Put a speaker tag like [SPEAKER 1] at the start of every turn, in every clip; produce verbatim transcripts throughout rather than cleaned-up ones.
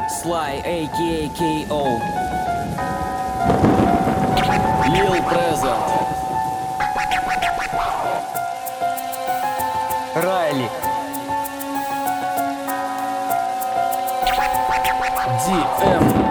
[SPEAKER 1] Sly, а ка а. кей о. Lil Present. Райли. ди эм.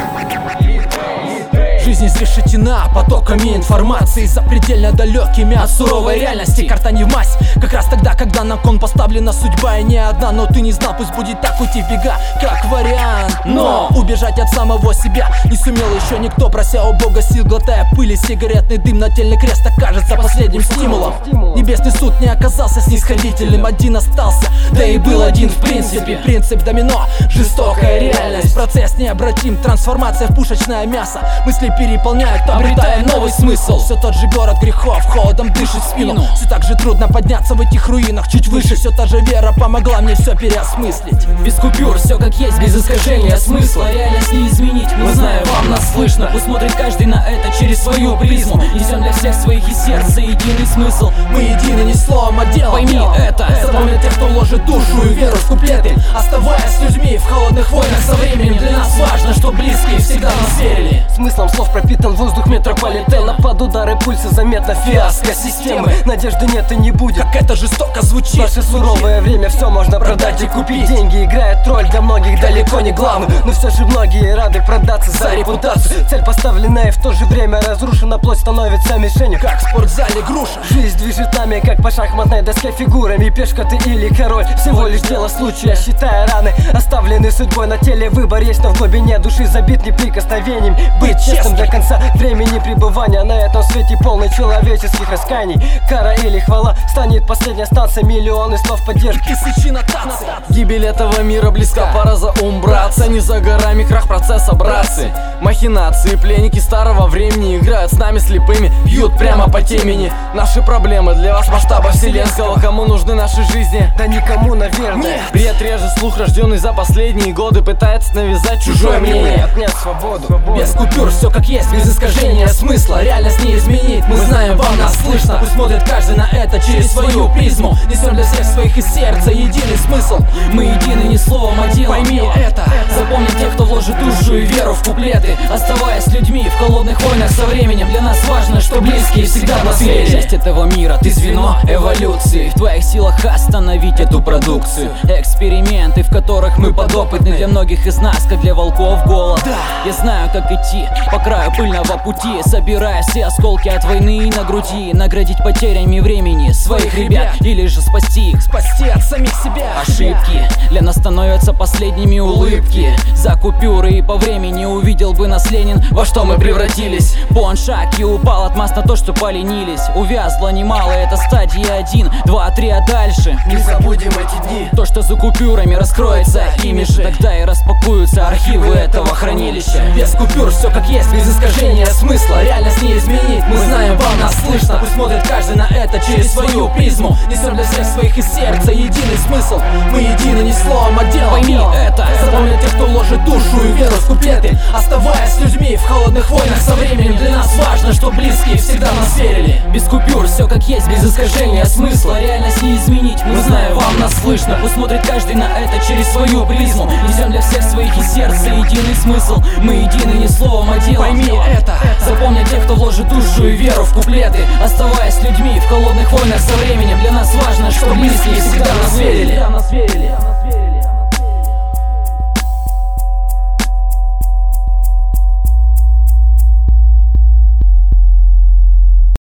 [SPEAKER 2] Жизнь изрешетена потоками информации, запредельно далекими от суровой реальности. Карта не в мазь, как раз тогда, когда на кон поставлена судьба и не одна. Но ты не знал, пусть будет так, уйти в бега, как вариант. Но убежать от самого себя не сумел еще никто, прося у Бога сил, глотая пыли. Сигаретный дым, нательный крест окажется последним стимулом. Небесный суд не оказался снисходительным, один остался, да и был один в принципе. Принцип домино, жестокая реальность, процесс необратим, трансформация в пушечное мясо. Мысли переполняют, обретая новый смысл. Все тот же город грехов, холодом дышит в спину. Все так же трудно подняться в этих руинах чуть выше. Все та же вера помогла мне все переосмыслить.
[SPEAKER 1] Без купюр, все как есть, без искажения смысла. Реальность не изменить, мы знаем, вам нас слышно. Пусть смотрит каждый на это через свою призму. Несем для всех своих и сердца единый смысл.
[SPEAKER 2] Мы едины не словом, а делом.
[SPEAKER 1] Пойми это.
[SPEAKER 2] Запомни тех, кто вложит душу и веру в куплеты, оставаясь с людьми в холодных войнах со временем. Для нас важно, что близкие всегда нас верили.
[SPEAKER 3] Смыслом слов пропитан воздух метрополитена. Под удары пульса заметно фиаско системы. Надежды нет и не будет,
[SPEAKER 2] как это жестоко звучит.
[SPEAKER 3] В наше суровое время все можно продать и купить. Деньги играют роль, для многих далеко не главную, но все же многие рады продаться за репутацию. Цель поставленная, в то же время разрушена, плоть становится мишенью,
[SPEAKER 2] как в спортзале груша.
[SPEAKER 3] Жизнь движет нами, как по шахматной доске фигурами. Пешка ты или король, всего лишь дело случая. Считая раны, оставлены судьбой на теле, выбор есть, но в глубине души забит неприкосновением. Быть честным до конца времени пребывания на этом свете, полный человеческих раскаяний. Кара или хвала станет последняя станция, миллионы слов поддержки,
[SPEAKER 2] тысячи нотаций.
[SPEAKER 1] Гибель этого мира близка, пора за ум браться. Не за горами крах процесса, братцы. Махинации, пленники старого времени играют с нами слепыми, бьют прямо по темени. Наши проблемы для вас масштаба вселенского. Кому нужны наши жизни?
[SPEAKER 3] Да никому, наверное.
[SPEAKER 1] Нет. Бред режет слух, рожденный за последние годы, пытается навязать чужое мнение.
[SPEAKER 3] Отнять свободу. свободу.
[SPEAKER 2] Без купюр, все как есть, без искажения смысла. Реальность не изменить, мы знаем, вам нас слышно. Пусть смотрит каждый на это через свою призму. Несем для всех своих из сердца единый смысл. Мы едины не словом, а делом.
[SPEAKER 1] Пойми это.
[SPEAKER 2] Запомни тех, кто вложит душу и веру в куплеты, оставаясь людьми в холодных войнах со временем. Для нас важно, что близкие всегда нас верили.
[SPEAKER 1] Часть этого мира, ты звено эволюции. В твоих силах остановить эту продукцию. Эксперименты, в которых мы подопытны. Для многих из нас, как для волков, голод. Я знаю, как идти по краю пыльного пути, собирая все осколки от войны и на груди. Наградить потерями времени своих ребят, или же спасти их,
[SPEAKER 2] спасти от самих себя.
[SPEAKER 1] Ошибки для нас становятся последними улыбки. За купюры и по времени увидел бы нас Ленин, во что мы превратились. Бон шаг и упал от масс на то, что поленились. Увязло немало, это стадия один, два, три, а дальше
[SPEAKER 3] не забудем эти дни.
[SPEAKER 1] То, что за купюрами раскроется ими же, тогда и распакуются архивы этого хранилища.
[SPEAKER 2] Без купюр все как есть, без искажения смысла. Реальность не изменить, мы знаем, вам нас слышно. Пусть смотрит каждый на это через свою призму. Несем для всех своих из сердца единый смысл. Мы едины не словом, а делом.
[SPEAKER 1] Пойми это.
[SPEAKER 2] Запомни тех, кто вложит душу и веру в куплеты, оставаясь с людьми в холодных войнах со временем. Для нас важно, что близкие всегда нас верили.
[SPEAKER 1] Без купюр все как есть, без искажения смысла. Реальность не изменить, мы знаем, вам нас слышно. Пусть смотрит каждый на это через свою призму. Несем для всех своих из сердца единый смысл. Мы едины не словом, а делом.
[SPEAKER 2] Пойми это.
[SPEAKER 1] Запомни тех, кто вложит душу и веру в куплеты, оставаясь с людьми в холодных войнах со временем. Для нас важно, что близкие всегда нас верили.